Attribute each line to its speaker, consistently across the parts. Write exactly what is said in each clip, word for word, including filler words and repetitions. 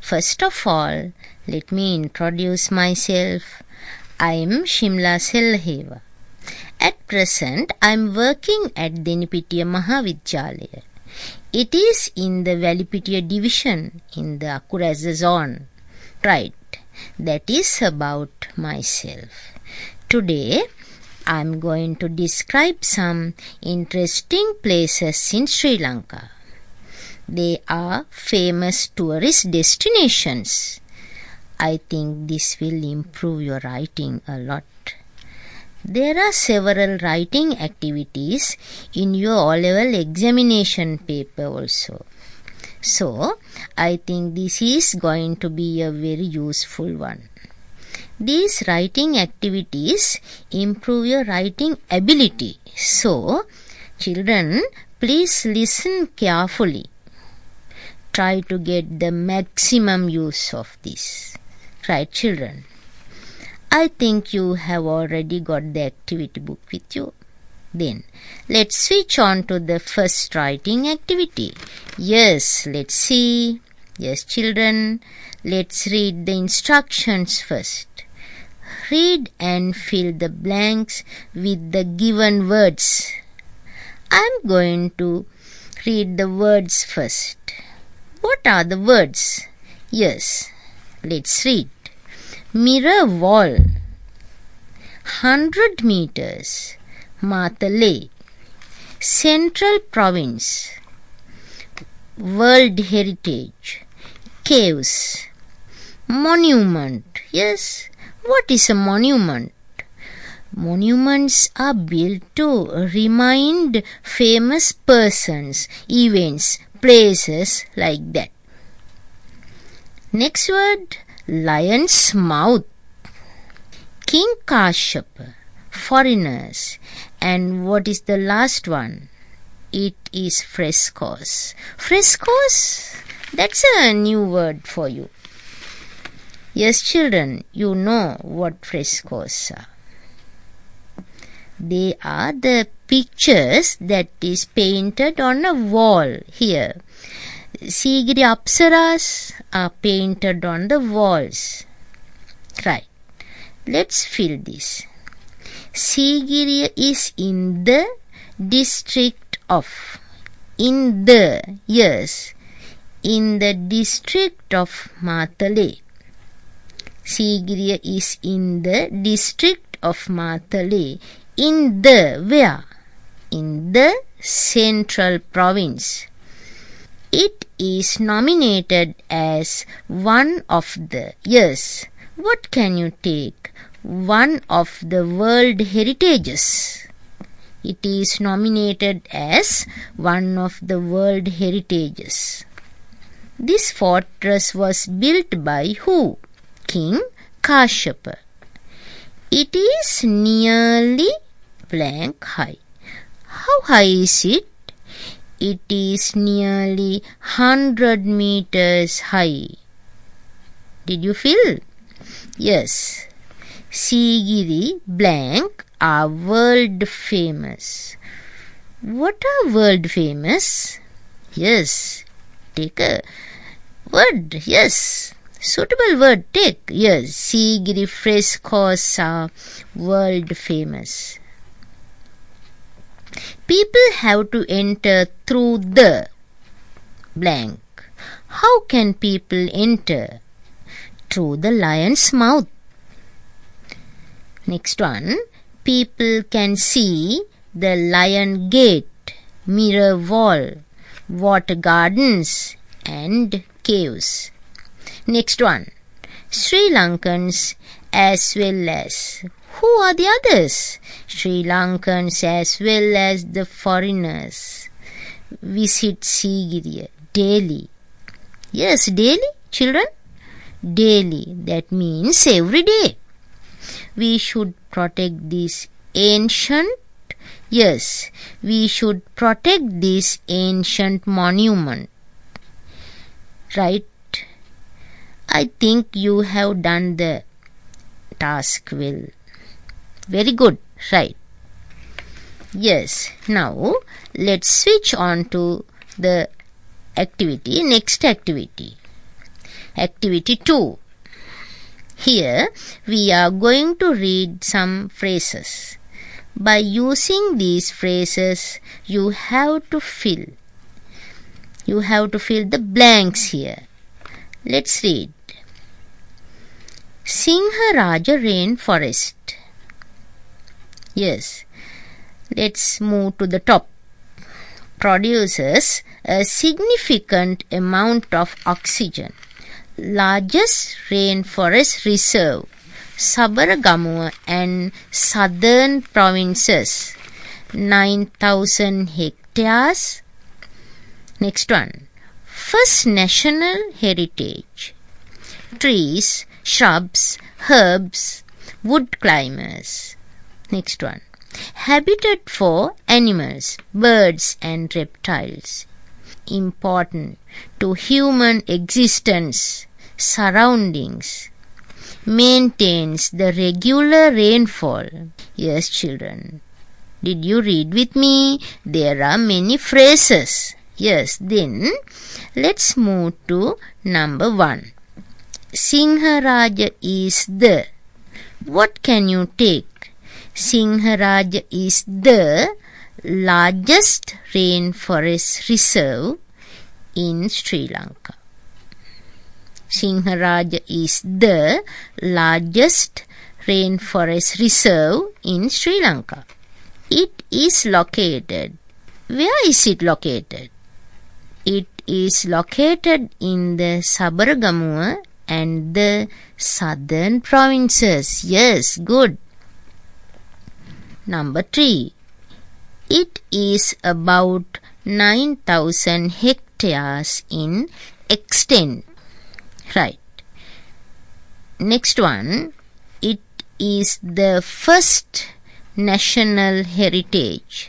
Speaker 1: First of all, let me introduce myself. I am Shimla Selheva. At present, I am working at Denipitiya Mahavidyalaya. It is in the Valipitiya division in the Akkurasa zone. Right, that is about myself. Today, I am going to describe some interesting places in Sri Lanka. They are famous tourist destinations. I think this will improve your writing a lot. There are several writing activities in your O-level examination paper also. So, I think this is going to be a very useful one. These writing activities improve your writing ability. So, children, please listen carefully. Try to get the maximum use of this. Right, children? I think you have already got the activity book with you. Then, let's switch on to the first writing activity. Yes, let's see. Yes, children, let's read the instructions first. Read and fill the blanks with the given words. I'm going to read the words first. What are the words? Yes, let's read. Mirror wall, hundred meters, Matale, Central Province, World Heritage, caves, monument. Yes, what is a monument? Monuments are built to remind famous persons, events, places like that. Next word, lion's mouth, King Kashyapa, foreigners. And what is the last one? It is frescoes. Frescoes? That's a new word for you. Yes, children, you know what frescoes are. They are the pictures that is painted on a wall here. Sigiri Apsaras are painted on the walls. Right. Let's fill this. Sigiri is in the district of. In the, yes, in the district of Matale. Sigiri is in the district of Matale. In the, where? In the Central Province. It is nominated as one of the, yes, what can you take? One of the World Heritages. It is nominated as one of the World Heritages. This fortress was built by who? King Kashyapa. It is nearly blank high. How high is it? It is nearly one hundred meters high. Did you feel? Yes. Sigiri blank are world famous. What are world famous? Yes. Take a word. Yes. Suitable word. Take. Yes. Sigiri frescoes are world famous. People have to enter through the blank. How can people enter? Through the lion's mouth. Next one. People can see the lion gate, mirror wall, water gardens and caves. Next one. Sri Lankans as well as. Who are the others? Sri Lankans as well as the foreigners visit Sigiriya daily. Yes, daily, children? Daily. That means every day. We should protect this ancient, yes, we should protect this ancient monument. Right? I think you have done the task well. Very good, right? Yes, now let's switch on to the activity, next activity. Activity two. Here we are going to read some phrases. By using these phrases, you have to fill. You have to fill the blanks here. Let's read. Singharaja Rainforest. Yes. Let's move to the top. Produces a significant amount of oxygen. Largest rainforest reserve, Sabaragamuwa and southern provinces, nine thousand hectares. Next one, first national heritage, trees, shrubs, herbs, wood climbers. Next one, habitat for animals, birds and reptiles. Important to human existence, surroundings, maintains the regular rainfall. Yes, children. Did you read with me? There are many phrases. Yes, then let's move to number one. Singharaja is the. What can you take? Singharaja is the largest rainforest reserve in Sri Lanka. Singharaja is the largest rainforest reserve in Sri Lanka. It is located. Where is it located? It is located in the Sabaragamuwa and the southern provinces. Yes, good. Number three. It is about nine thousand hectares in extent. Right. Next one. It is the first national heritage.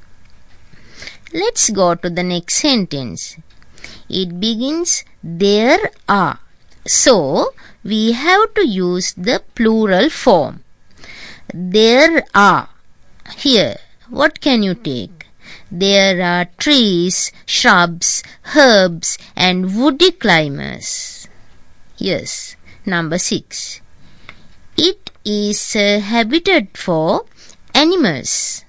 Speaker 1: Let's go to the next sentence. It begins there are. So, we have to use the plural form. There are. Here. What can you take? There are trees, shrubs, herbs and woody climbers. Yes. Number six. It is a habitat for animals.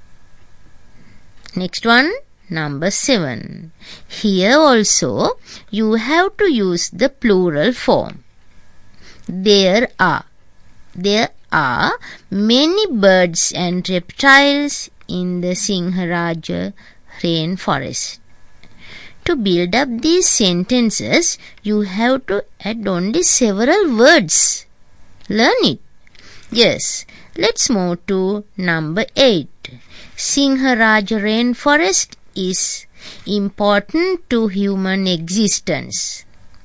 Speaker 1: Next one. Number seven. Here also you have to use the plural form. There are. There are many birds and reptiles in the Singharaja rainforest. To build up these sentences, you have to add only several words. Learn it. Yes, let's move to number eight. Singharaja rainforest is important to human existence.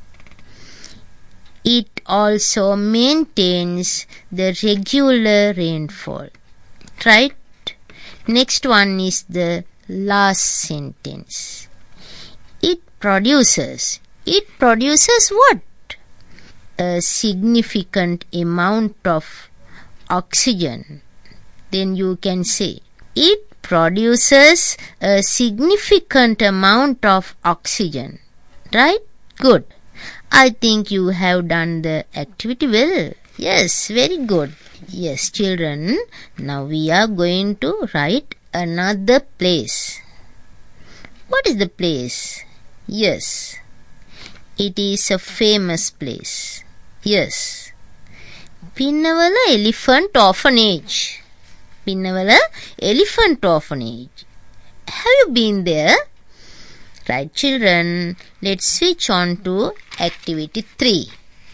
Speaker 1: It also maintains the regular rainfall. Right? Next one is the last sentence. It produces. It produces what? A significant amount of oxygen. Then you can say, it produces a significant amount of oxygen. Right? Good. I think you have done the activity well. Yes, very good. Yes, children, now we are going to write another place. What is the place? Yes, it is a famous place. Yes. Pinnavala Elephant Orphanage. Pinnavala Elephant Orphanage. Have you been there? Right, children, let's switch on to activity three.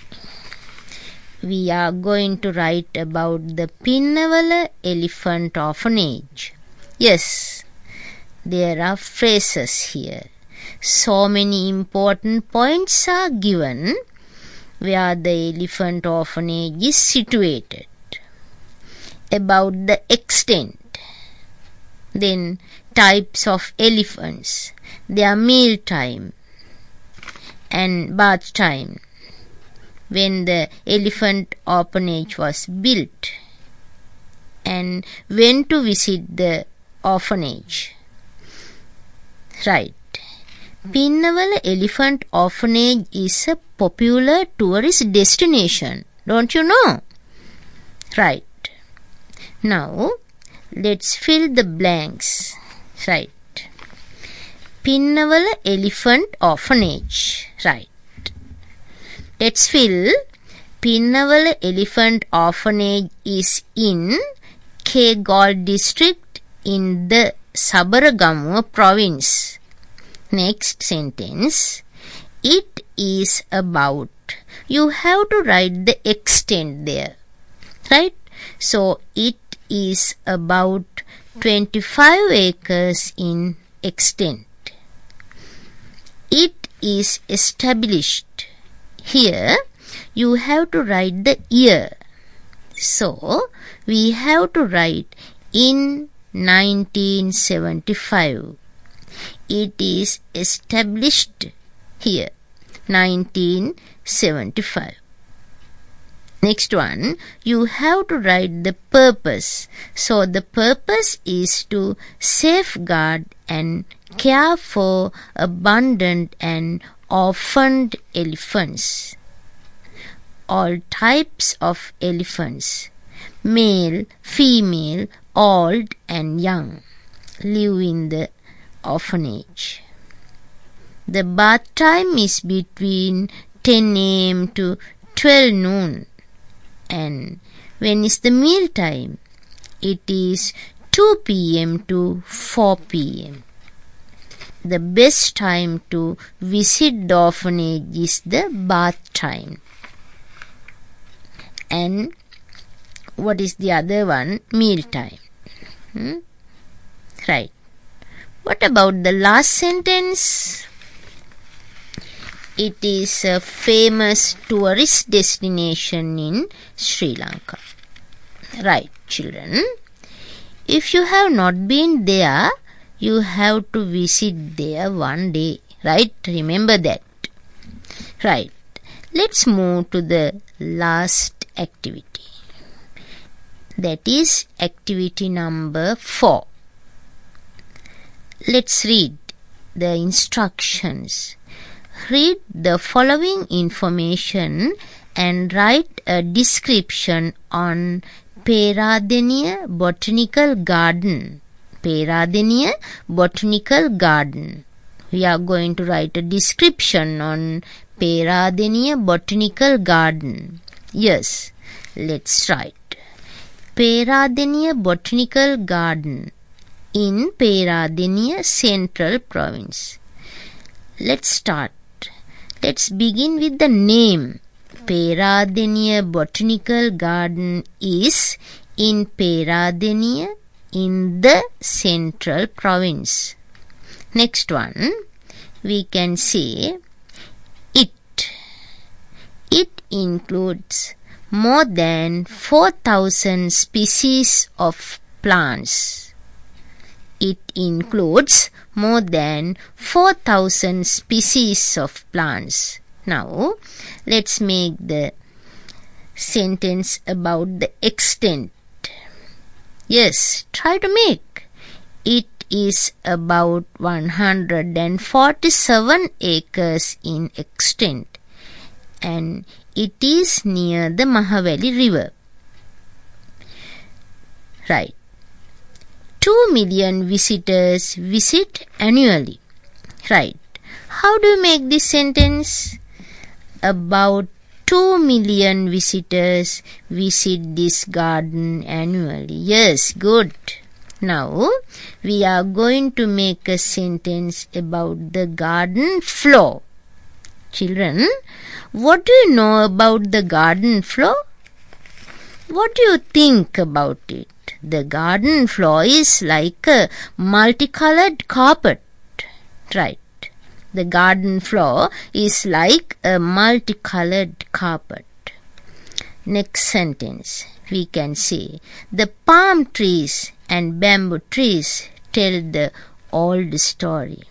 Speaker 1: We are going to write about the Pinnavala Elephant Orphanage. Yes, there are phrases here. So many important points are given where the elephant orphanage is situated. About the extent. Then types of elephants, their meal time and bath time, when the elephant orphanage was built, and when to visit the orphanage. Right. Pinnawala Elephant Orphanage is a popular tourist destination. Don't you know? Right. Now, let's fill the blanks. Right. Pinnawala Elephant Orphanage. Right. Let's fill. Pinnawala Elephant Orphanage is in Kegalle district in the Sabaragamuwa province. Next sentence. It is about. You have to write the extent there. Right? So, it is about twenty-five acres in extent. It is established. Here, you have to write the year. So, we have to write in nineteen seventy-five. It is established here, nineteen seventy-five. Next one, you have to write the purpose. So, the purpose is to safeguard and care for abundant and orphaned elephants. All types of elephants, male, female, old and young, live in the orphanage. The bath time is between ten a m to twelve noon. And when is the meal time? It is two p m to four p m The best time to visit the orphanage is the bath time. And what is the other one? Meal time. Hmm? Right. What about the last sentence? It is a famous tourist destination in Sri Lanka. Right, children. If you have not been there, you have to visit there one day. Right? Remember that. Right. Let's move to the last activity. That is activity number four. Let's read the instructions. Read the following information and write a description on Peradeniya Botanical Garden. Peradeniya Botanical Garden. We are going to write a description on Peradeniya Botanical Garden. Yes, let's write. Peradeniya Botanical Garden in Peradeniya Central Province. Let's start. Let's begin with the name. Peradeniya Botanical Garden is in Peradeniya in the Central Province. Next one, we can say it. It includes more than four thousand species of plants. It includes more than four thousand species of plants. Now, let's make the sentence about the extent. Yes, try to make. It is about one hundred forty-seven acres in extent, and it is near the Mahaveli River. Right. Two million visitors visit annually. Right. How do you make this sentence? About two million visitors visit this garden annually. Yes, good. Now, we are going to make a sentence about the garden floor. Children, what do you know about the garden floor? What do you think about it? The garden floor is like a multicolored carpet. Right. The garden floor is like a multicolored carpet. Next sentence, we can say, the palm trees and bamboo trees tell the old story.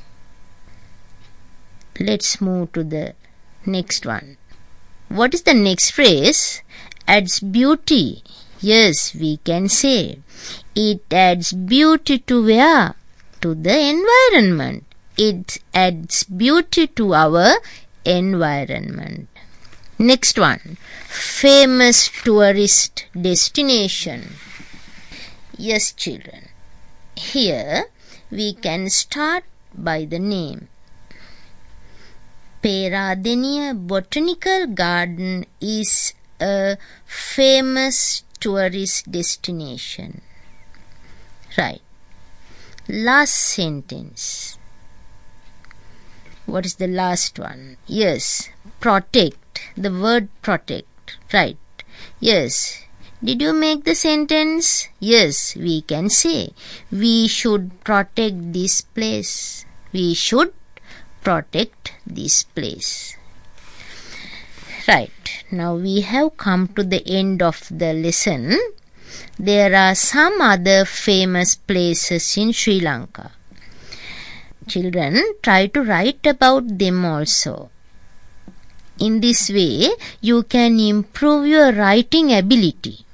Speaker 1: Let's move to the next one. What is the next phrase? Adds beauty. Yes, we can say it adds beauty to where? To the environment. It adds beauty to our environment. Next one, famous tourist destination. Yes, children. Here we can start by the name. Peradeniya Botanical Garden is a famous tourist destination. Right. Last sentence. What is the last one? Yes, protect. The word protect. Right. Yes. Did you make the sentence? Yes, we can say we should protect this place. We should protect this place. Right. Now we have come to the end of the lesson. There are some other famous places in Sri Lanka. Children, try to write about them also. In this way, you can improve your writing ability.